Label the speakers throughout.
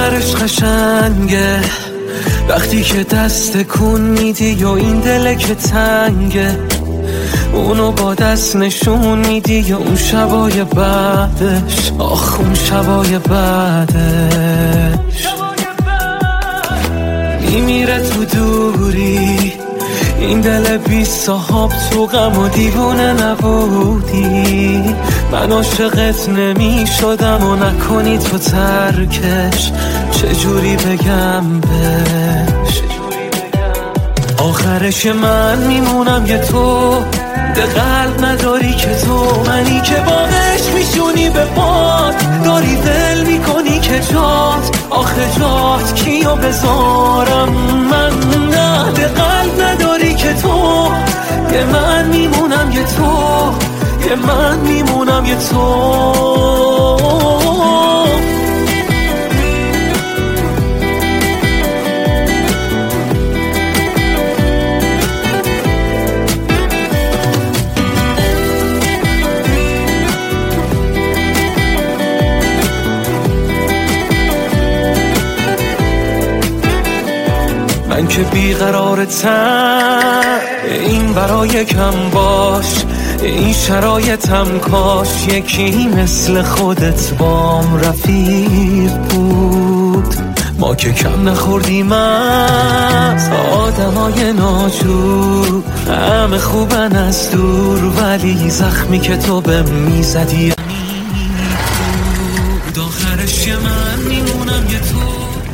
Speaker 1: آخرش قشنگه وقتی که دست کن میدی و این دله که تنگه، اونو با دست نشون میدی یا اون شبای بعدش، آخ اون شبای بعدش میمیره تو دوری. این دل بی صاحب تو غم و دیوونه نبودی، من عاشقت نمی شدم و نکنی تو ترکش، چجوری بگم بهش. آخرش من میمونم یه تو، به قلب نداری که تو، منی که باقش میشونی به باد، داری ول میکنی که جات، آخه جات کیو بذارم من، نه به قلب نداری که تو، یه من میمونم یه تو، یه من میمونم یه تو. من که بیقرارتم، این برای کم باش، این شرایطم کاش یکی مثل خودت بام رفیق بود. ما که کم نخوردیم از آدمای ناجور، همه خوبن از دور، ولی زخمی که تو به میزدی بود. آخرش یه من میمونم یه تو.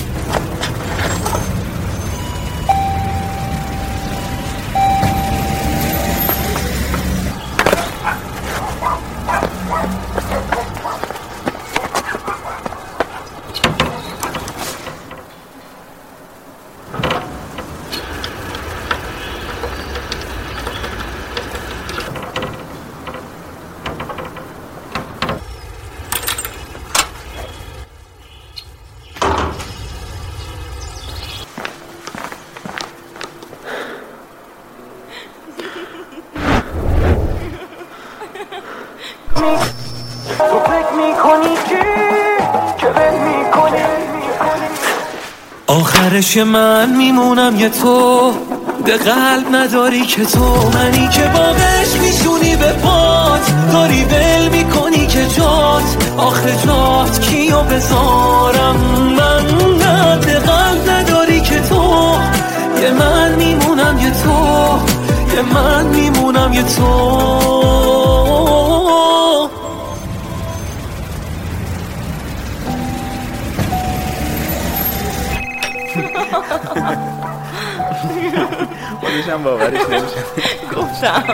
Speaker 1: تو فکر میکنی که بل میکنی، آخرش من میمونم یه تو، به قلب نداری که تو، منی که باقش میشونی به پات، داری ول میکنی که جات، آخه جات کیو بذارم من، نه به قلب نداری که تو، یه من میمونم یه تو، یه من میمونم یه تو.
Speaker 2: خودشم باورش نمیشه.
Speaker 3: گفتم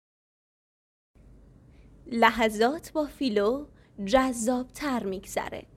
Speaker 3: لحظات با فیلو جذاب‌تر میگذره.